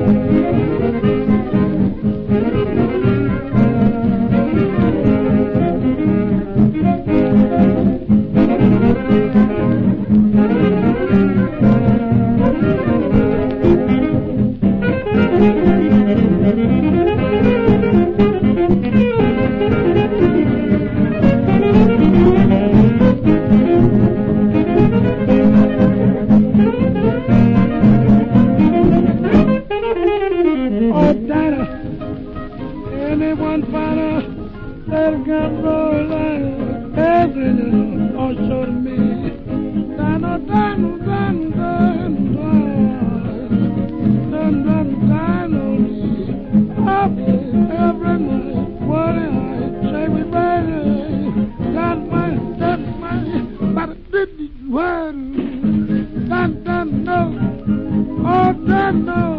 Anyone find a little girl rolling every little also to me. Dano, dano, dano, dano, dano, dano, dano, every night, what I say we better, got my, but it didn't win. Dano, dano, oh, dano.